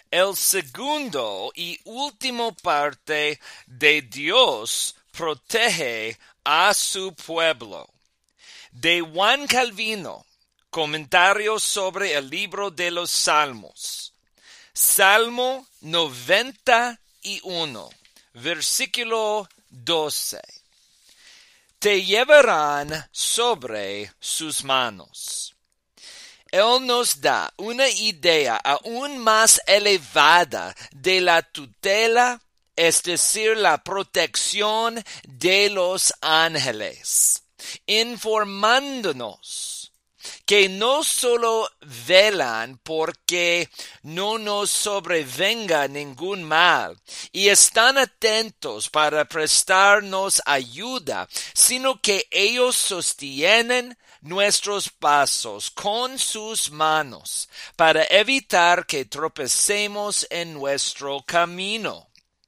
El segundo y último parte de Dios protege a su pueblo. De Juan Calvino, comentarios sobre el libro de los Salmos. Salmo 91, versículo 12. Te llevarán sobre sus manos. Él nos da una idea aún más elevada de la tutela, es decir, la protección de los ángeles, informándonos que no solo velan porque no nos sobrevenga ningún mal y están atentos para prestarnos ayuda, sino que ellos sostienen nuestros pasos con sus manos para evitar que tropecemos en nuestro camino.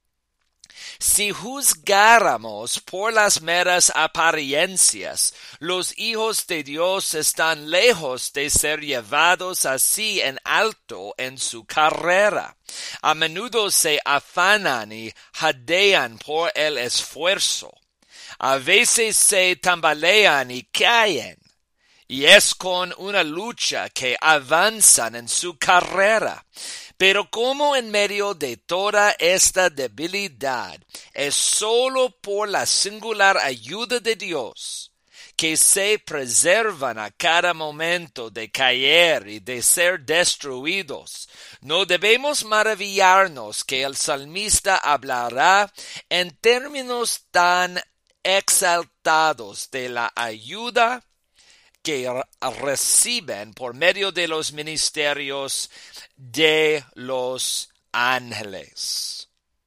Si juzgáramos por las meras apariencias, los hijos de Dios están lejos de ser llevados así en alto en su carrera. A menudo se afanan y jadean por el esfuerzo. A veces se tambalean y caen. Y es con una lucha que avanzan en su carrera. Pero como en medio de toda esta debilidad, es sólo por la singular ayuda de Dios que se preservan a cada momento de caer y de ser destruidos. No debemos maravillarnos que el salmista hablará en términos tan exaltados de la ayuda que reciben por medio de los ministerios de los ángeles.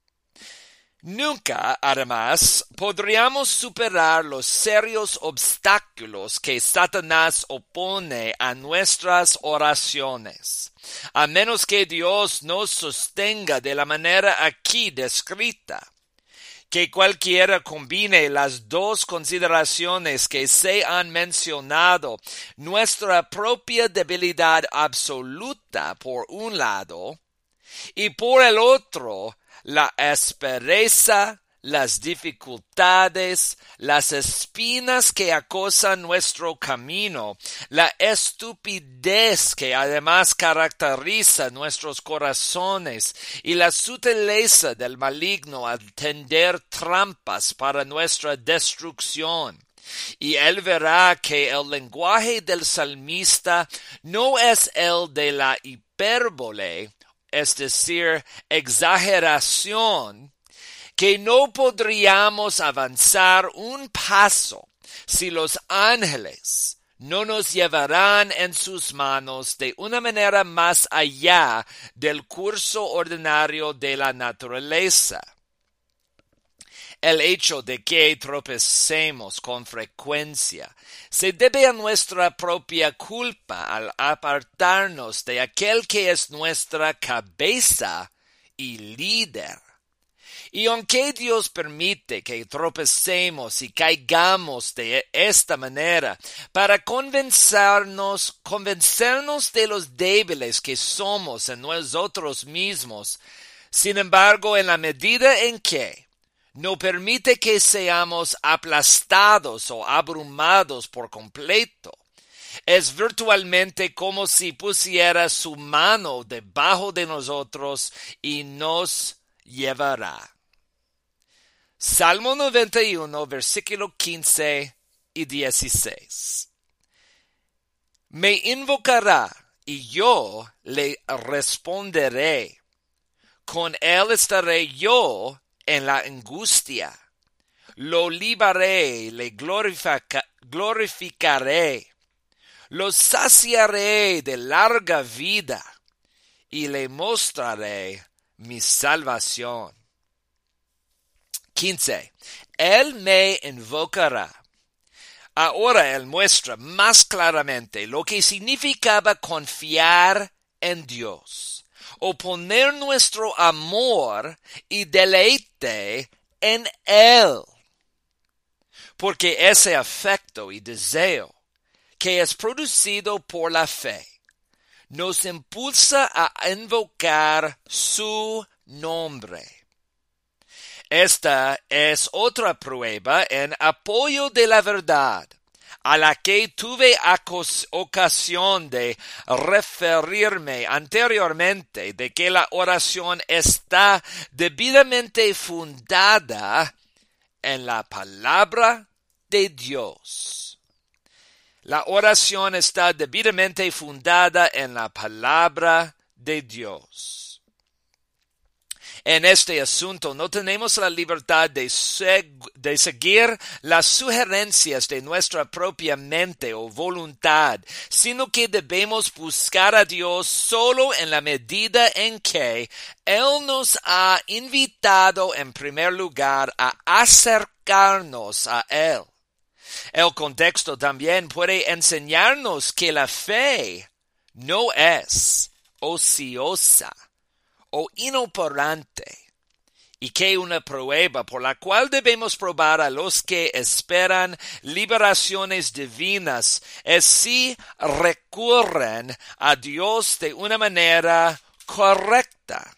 Nunca, además, podríamos superar los serios obstáculos que Satanás opone a nuestras oraciones, a menos que Dios nos sostenga de la manera aquí descrita. Que cualquiera combine las dos consideraciones que se han mencionado, nuestra propia debilidad absoluta por un lado, y por el otro, la aspereza, las dificultades, las espinas que acosan nuestro camino, la estupidez que además caracteriza nuestros corazones y la sutileza del maligno al tender trampas para nuestra destrucción. Y él verá que el lenguaje del salmista no es el de la hipérbole, es decir, exageración, que no podríamos avanzar un paso si los ángeles no nos llevarán en sus manos de una manera más allá del curso ordinario de la naturaleza. El hecho de que tropecemos con frecuencia se debe a nuestra propia culpa al apartarnos de aquel que es nuestra cabeza y líder. Y aunque Dios permite que tropecemos y caigamos de esta manera para convencernos de los débiles que somos en nosotros mismos, sin embargo, en la medida en que no permite que seamos aplastados o abrumados por completo, es virtualmente como si pusiera su mano debajo de nosotros y nos llevará. Salmo 91, versículo 15 y 16. Me invocará y yo le responderé. Con él estaré yo en la angustia. Lo libraré, le glorificaré. Lo saciaré de larga vida y le mostraré mi salvación. 15. Él me invocará. Ahora él muestra más claramente lo que significaba confiar en Dios, o poner nuestro amor y deleite en Él. Porque ese afecto y deseo que es producido por la fe nos impulsa a invocar su nombre. Esta es otra prueba en apoyo de la verdad, a la que tuve ocasión de referirme anteriormente, de que la oración está debidamente fundada en la palabra de Dios. La oración está debidamente fundada en la palabra de Dios. En este asunto no tenemos la libertad de seguir las sugerencias de nuestra propia mente o voluntad, sino que debemos buscar a Dios solo en la medida en que Él nos ha invitado en primer lugar a acercarnos a Él. El contexto también puede enseñarnos que la fe no es ociosa o inoperante, y que una prueba por la cual debemos probar a los que esperan liberaciones divinas es si recurren a Dios de una manera correcta.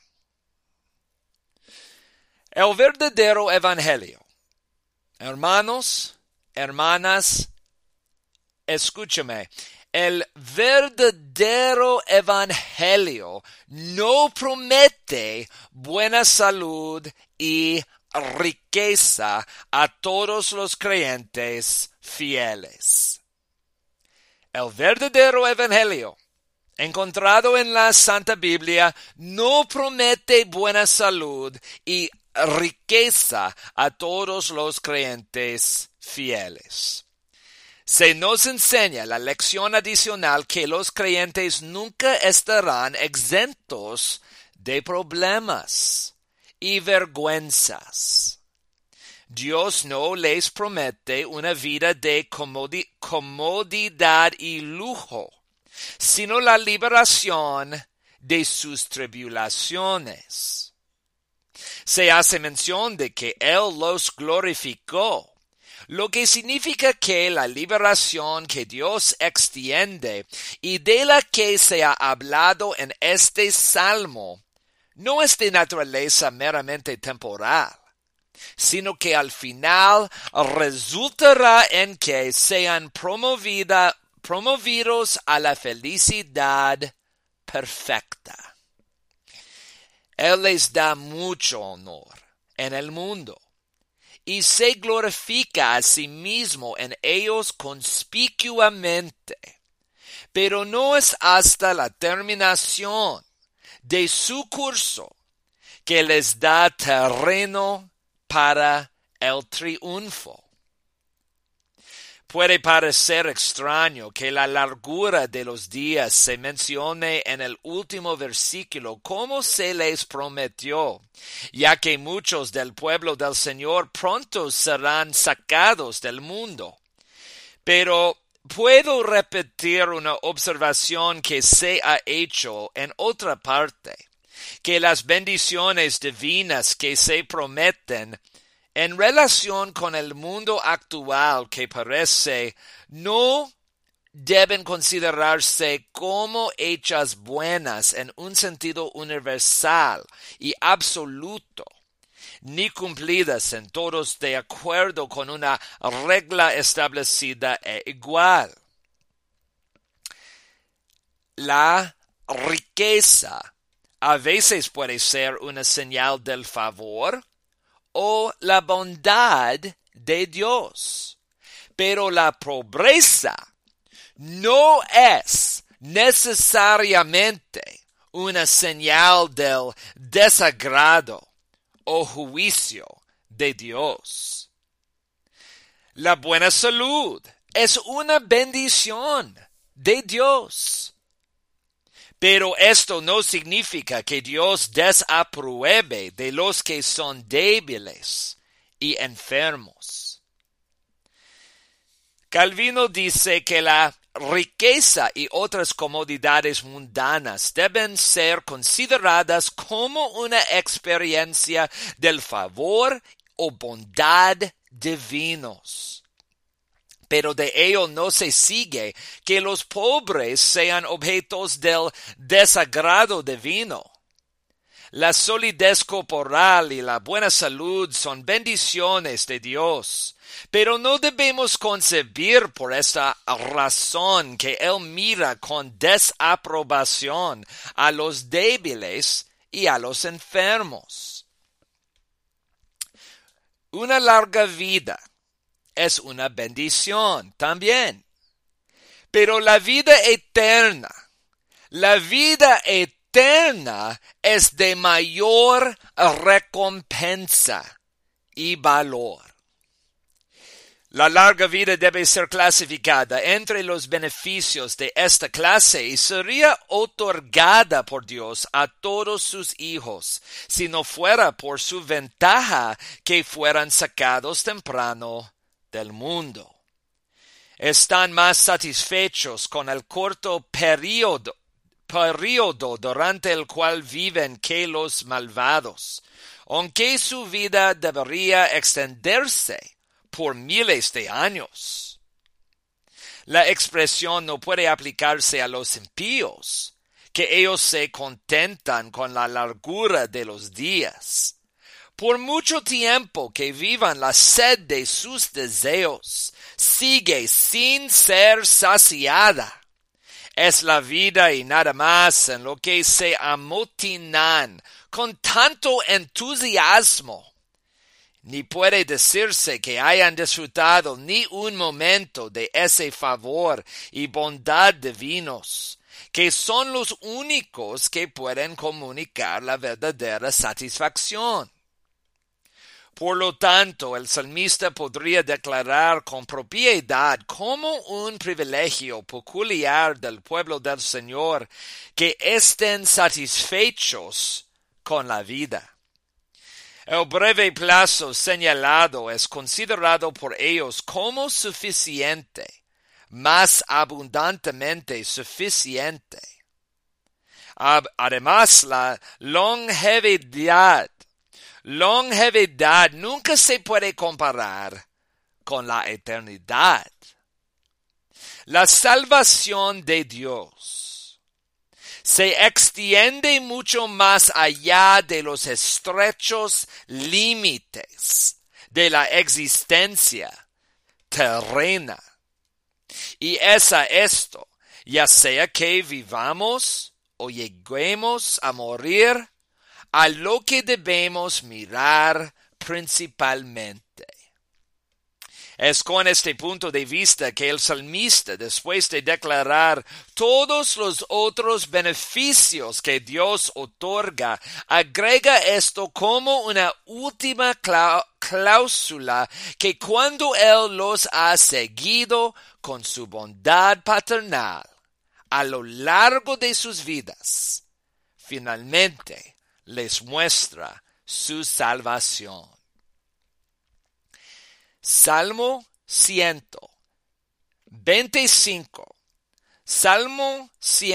El verdadero evangelio. Hermanos, hermanas, escúchame. El verdadero evangelio no promete buena salud y riqueza a todos los creyentes fieles. El verdadero evangelio, encontrado en la Santa Biblia, no promete buena salud y riqueza a todos los creyentes fieles. Se nos enseña la lección adicional que los creyentes nunca estarán exentos de problemas y vergüenzas. Dios no les promete una vida de comodidad y lujo, sino la liberación de sus tribulaciones. Se hace mención de que Él los glorificó, lo que significa que la liberación que Dios extiende y de la que se ha hablado en este salmo no es de naturaleza meramente temporal, sino que al final resultará en que sean promovidos a la felicidad perfecta. Él les da mucho honor en el mundo y se glorifica a sí mismo en ellos conspicuamente, pero no es hasta la terminación de su curso que les da terreno para el triunfo. Puede parecer extraño que la largura de los días se mencione en el último versículo como se les prometió, ya que muchos del pueblo del Señor pronto serán sacados del mundo. Pero puedo repetir una observación que se ha hecho en otra parte, que las bendiciones divinas que se prometen en relación con el mundo actual que parece no deben considerarse como hechas buenas en un sentido universal y absoluto, ni cumplidas en todos de acuerdo con una regla establecida e igual. La riqueza a veces puede ser una señal del favor o la bondad de Dios, pero la pobreza no es necesariamente una señal del desagrado o juicio de Dios. La buena salud es una bendición de Dios. Pero esto no significa que Dios desapruebe de los que son débiles y enfermos. Calvino dice que la riqueza y otras comodidades mundanas deben ser consideradas como una experiencia del favor o bondad divinos. Pero de ello no se sigue que los pobres sean objetos del desagrado divino. La solidez corporal y la buena salud son bendiciones de Dios, pero no debemos concebir por esta razón que Él mira con desaprobación a los débiles y a los enfermos. Una larga vida es una bendición también, pero la vida eterna es de mayor recompensa y valor. La larga vida debe ser clasificada entre los beneficios de esta clase y sería otorgada por Dios a todos sus hijos, si no fuera por su ventaja que fueran sacados temprano del mundo. Están más satisfechos con el corto período durante el cual viven que los malvados, aunque su vida debería extenderse por miles de años. La expresión no puede aplicarse a los impíos, que ellos se contentan con la largura de los días. Por mucho tiempo que vivan, la sed de sus deseos sigue sin ser saciada. Es la vida y nada más en lo que se amotinan con tanto entusiasmo. Ni puede decirse que hayan disfrutado ni un momento de ese favor y bondad divinos, que son los únicos que pueden comunicar la verdadera satisfacción. Por lo tanto, el salmista podría declarar con propiedad como un privilegio peculiar del pueblo del Señor que estén satisfechos con la vida. El breve plazo señalado es considerado por ellos como suficiente, más abundantemente suficiente. Además, la longevidad nunca se puede comparar con la eternidad. La salvación de Dios se extiende mucho más allá de los estrechos límites de la existencia terrena. Y es a esto, ya sea que vivamos o lleguemos a morir, a lo que debemos mirar principalmente. Es con este punto de vista que el salmista, después de declarar todos los otros beneficios que Dios otorga, agrega esto como una última cláusula que cuando Él los ha seguido con su bondad paternal a lo largo de sus vidas, finalmente les muestra su salvación. Salmo 125. Salmo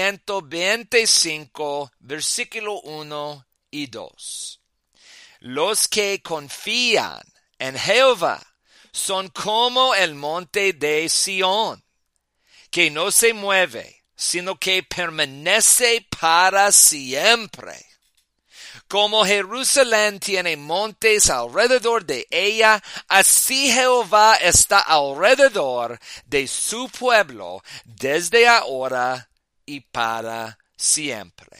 125, versículo 1 y 2. Los que confían en Jehová son como el monte de Sión, que no se mueve, sino que permanece para siempre. Como Jerusalén tiene montes alrededor de ella, así Jehová está alrededor de su pueblo desde ahora y para siempre.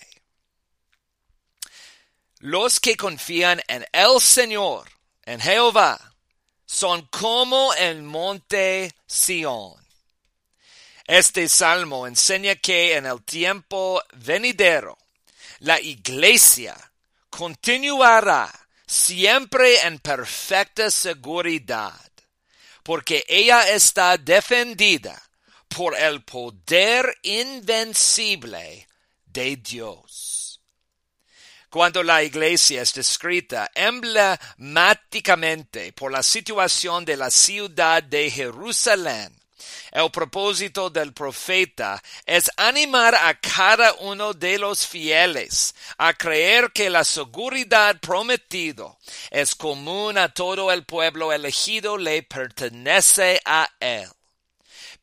Los que confían en el Señor, en Jehová, son como el monte Sión. Este salmo enseña que en el tiempo venidero, la iglesia continuará siempre en perfecta seguridad, porque ella está defendida por el poder invencible de Dios. Cuando la iglesia es descrita emblemáticamente por la situación de la ciudad de Jerusalén, el propósito del profeta es animar a cada uno de los fieles a creer que la seguridad prometida es común a todo el pueblo elegido, le pertenece a él.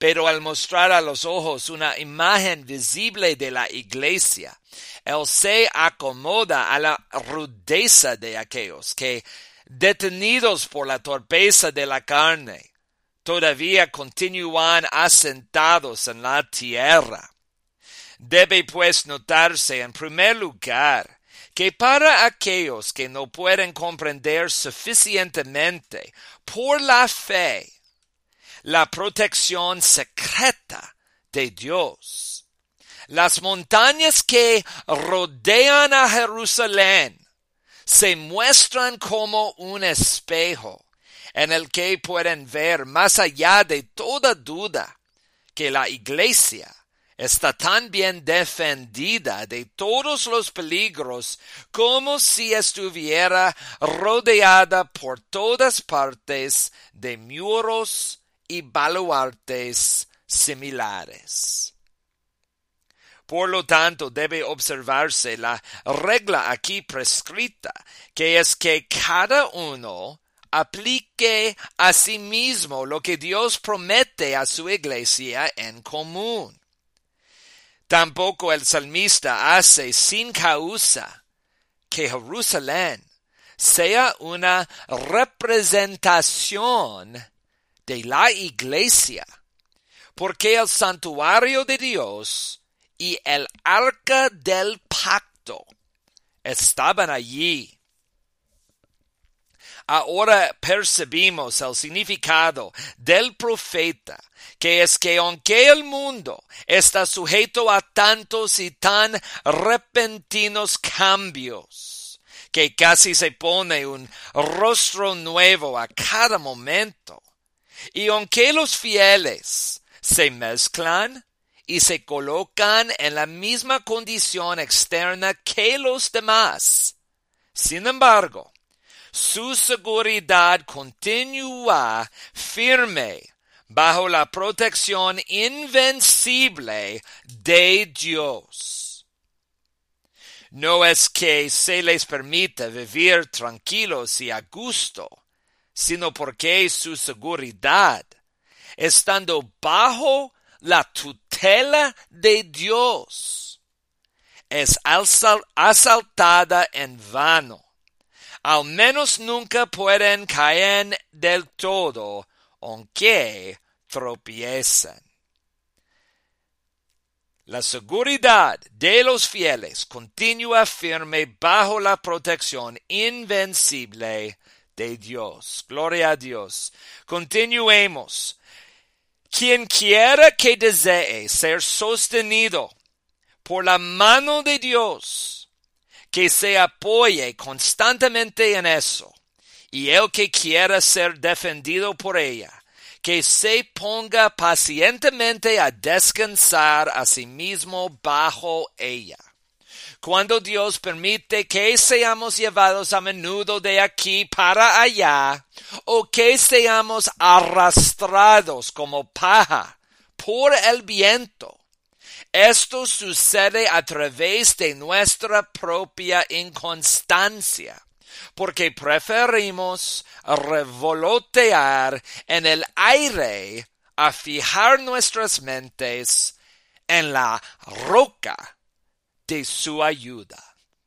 Pero al mostrar a los ojos una imagen visible de la iglesia, él se acomoda a la rudeza de aquellos que, detenidos por la torpeza de la carne, todavía continúan asentados en la tierra. Debe pues notarse en primer lugar que para aquellos que no pueden comprender suficientemente por la fe la protección secreta de Dios, las montañas que rodean a Jerusalén se muestran como un espejo en el que pueden ver más allá de toda duda que la iglesia está tan bien defendida de todos los peligros como si estuviera rodeada por todas partes de muros y baluartes similares. Por lo tanto, debe observarse la regla aquí prescrita, que es que cada uno aplique a sí mismo lo que Dios promete a su iglesia en común. Tampoco el salmista hace sin causa que Jerusalén sea una representación de la iglesia, porque el santuario de Dios y el arca del pacto estaban allí. Ahora percibimos el significado del profeta, que es que aunque el mundo está sujeto a tantos y tan repentinos cambios, que casi se pone un rostro nuevo a cada momento, y aunque los fieles se mezclan y se colocan en la misma condición externa que los demás, sin embargo, su seguridad continúa firme bajo la protección invencible de Dios. No es que se les permita vivir tranquilos y a gusto, sino porque su seguridad, estando bajo la tutela de Dios, es asaltada en vano. Al menos nunca pueden caer del todo, aunque tropiezan. La seguridad de los fieles continúa firme bajo la protección invencible de Dios. Gloria a Dios. Continuemos. Quien quiera que desee ser sostenido por la mano de Dios, que se apoye constantemente en eso, y el que quiera ser defendido por ella, que se ponga pacientemente a descansar a sí mismo bajo ella. Cuando Dios permite que seamos llevados a menudo de aquí para allá, o que seamos arrastrados como paja por el viento, esto sucede a través de nuestra propia inconstancia, porque preferimos revolotear en el aire a fijar nuestras mentes en la roca de su ayuda.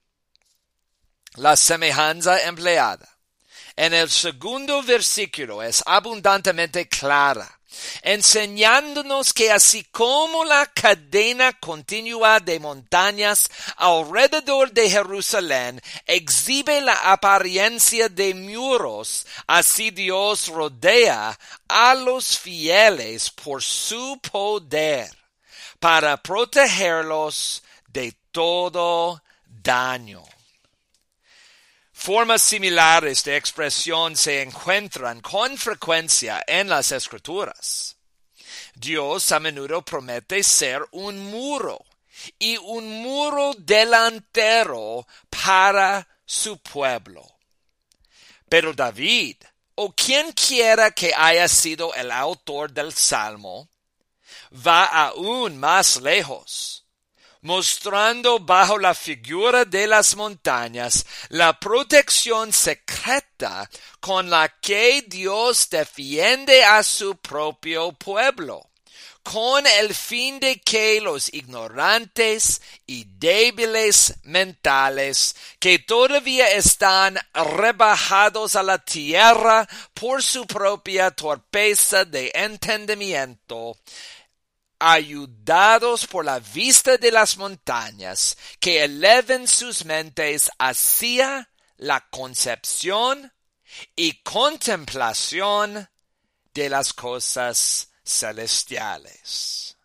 La semejanza empleada en el segundo versículo es abundantemente clara, enseñándonos que así como la cadena continua de montañas alrededor de Jerusalén exhibe la apariencia de muros, así Dios rodea a los fieles por su poder para protegerlos de todo daño. Formas similares de expresión se encuentran con frecuencia en las Escrituras. Dios a menudo promete ser un muro y un muro delantero para su pueblo. Pero David, o quien quiera que haya sido el autor del Salmo, va aún más lejos, mostrando bajo la figura de las montañas la protección secreta con la que Dios defiende a su propio pueblo, con el fin de que los ignorantes y débiles mentales que todavía están rebajados a la tierra por su propia torpeza de entendimiento, ayudados por la vista de las montañas, que eleven sus mentes hacia la concepción y contemplación de las cosas celestiales.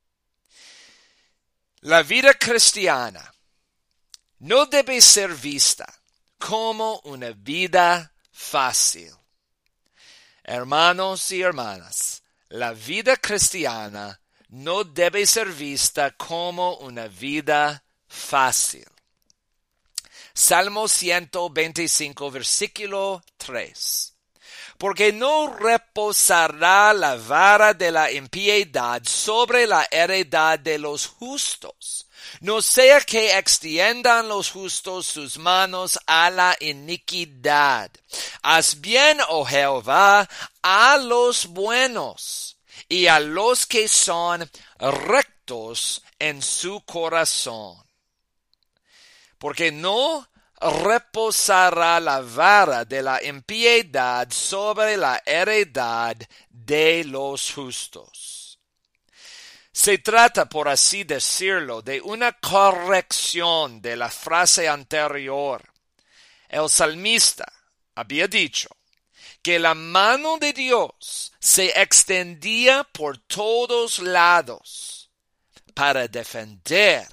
La vida cristiana no debe ser vista como una vida fácil. Hermanos y hermanas, la vida cristiana no debe ser vista como una vida fácil. Salmo 125, versículo 3. Porque no reposará la vara de la impiedad sobre la heredad de los justos, no sea que extiendan los justos sus manos a la iniquidad. Haz bien, oh Jehová, a los buenos y a los que son rectos en su corazón. Porque no reposará la vara de la impiedad sobre la heredad de los justos. Se trata, por así decirlo, de una corrección de la frase anterior. El salmista había dicho que la mano de Dios se extendía por todos lados para defender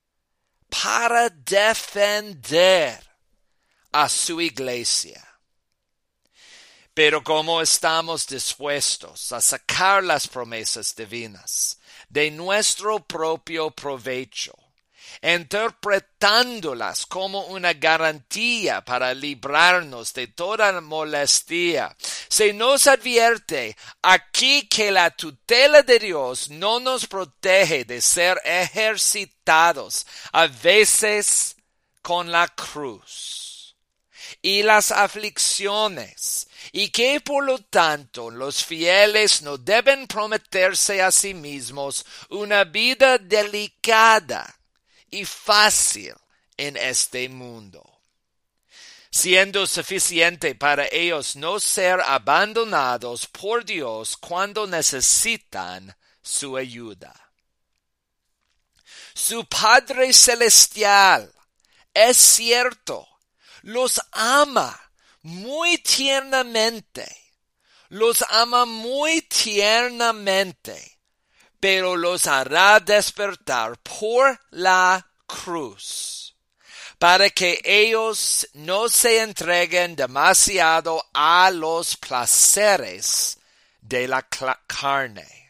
a su iglesia. Pero ¿cómo estamos dispuestos a sacar las promesas divinas de nuestro propio provecho, interpretándolas como una garantía para librarnos de toda molestia? Se nos advierte aquí que la tutela de Dios no nos protege de ser ejercitados a veces con la cruz y las aflicciones, y que por lo tanto los fieles no deben prometerse a sí mismos una vida delicada y fácil en este mundo, siendo suficiente para ellos no ser abandonados por Dios cuando necesitan su ayuda. Su Padre Celestial, es cierto, los ama muy tiernamente, pero los hará despertar por la cruz, para que ellos no se entreguen demasiado a los placeres de la carne.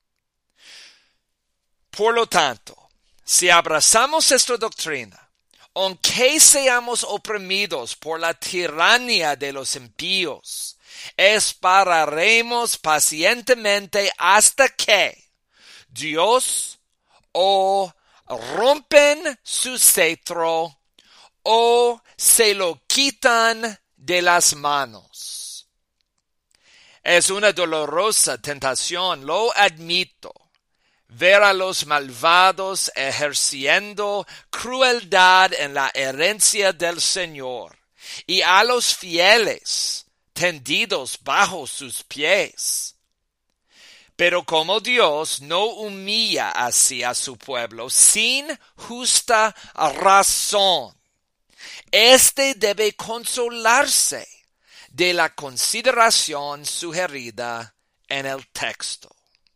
Por lo tanto, si abrazamos esta doctrina, aunque seamos oprimidos por la tiranía de los impíos, esperaremos pacientemente hasta que Dios o rompen su cetro o se lo quitan de las manos. Es una dolorosa tentación, lo admito, ver a los malvados ejerciendo crueldad en la herencia del Señor y a los fieles tendidos bajo sus pies. Pero como Dios no humilla así a su pueblo sin justa razón, éste debe consolarse de la consideración sugerida en el texto.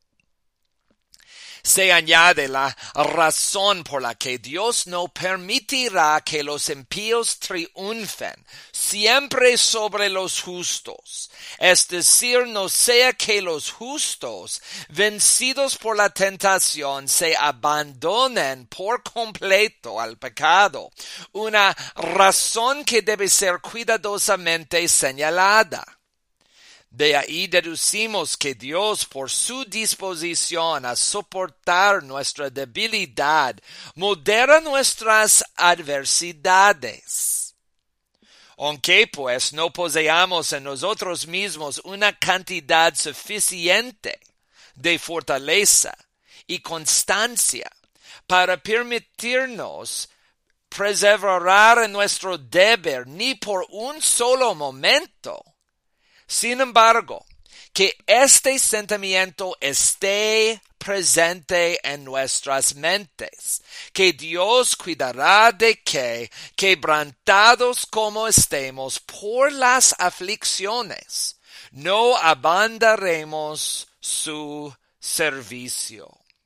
Se añade la razón por la que Dios no permitirá que los impíos triunfen siempre sobre los justos. Es decir, no sea que los justos, vencidos por la tentación, se abandonen por completo al pecado. Una razón que debe ser cuidadosamente señalada. De ahí deducimos que Dios, por su disposición a soportar nuestra debilidad, modera nuestras adversidades. Aunque pues no poseamos en nosotros mismos una cantidad suficiente de fortaleza y constancia para permitirnos perseverar en nuestro deber ni por un solo momento. Sin embargo, que este sentimiento esté presente en nuestras mentes, que Dios cuidará de que, quebrantados como estemos por las aflicciones, no abandonaremos su servicio.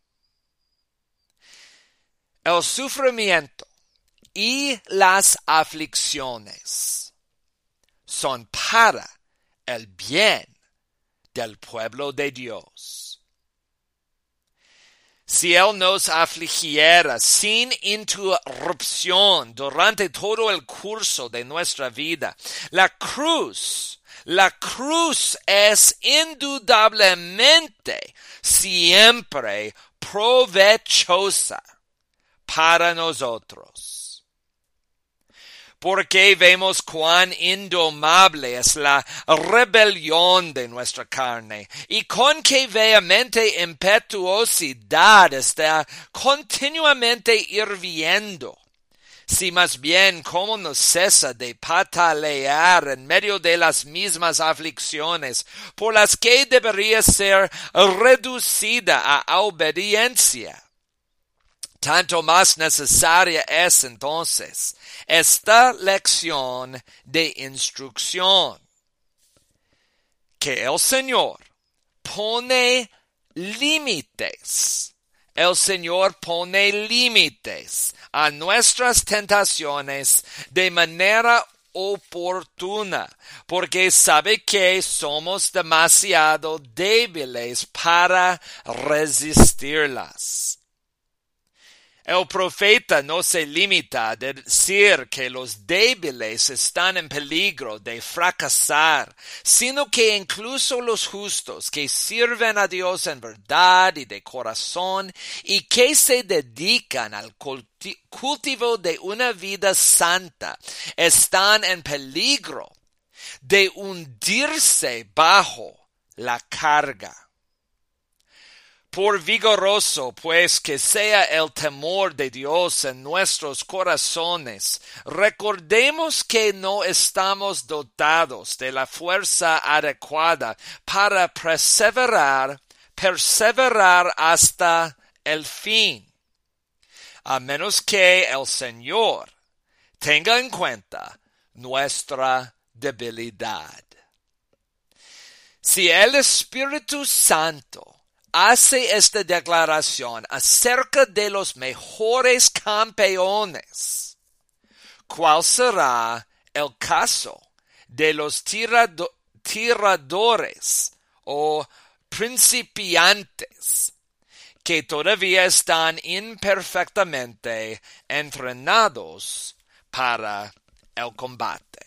El sufrimiento y las aflicciones son para el bien del pueblo de Dios. Si Él nos afligiera sin interrupción durante todo el curso de nuestra vida, la cruz es indudablemente siempre provechosa para nosotros. Porque vemos cuán indomable es la rebelión de nuestra carne y con qué vehemente impetuosidad está continuamente hirviendo. Si más bien cómo no cesa de patalear en medio de las mismas aflicciones por las que debería ser reducida a obediencia. Tanto más necesaria es entonces esta lección de instrucción, que el Señor pone límites. El Señor pone límites a nuestras tentaciones de manera oportuna, porque sabe que somos demasiado débiles para resistirlas. El profeta no se limita a decir que los débiles están en peligro de fracasar, sino que incluso los justos que sirven a Dios en verdad y de corazón y que se dedican al cultivo de una vida santa están en peligro de hundirse bajo la carga. Por vigoroso, pues, que sea el temor de Dios en nuestros corazones, recordemos que no estamos dotados de la fuerza adecuada para perseverar hasta el fin, a menos que el Señor tenga en cuenta nuestra debilidad. Si el Espíritu Santo hace esta declaración acerca de los mejores campeones, ¿cuál será el caso de los tiradores o principiantes que todavía están imperfectamente entrenados para el combate?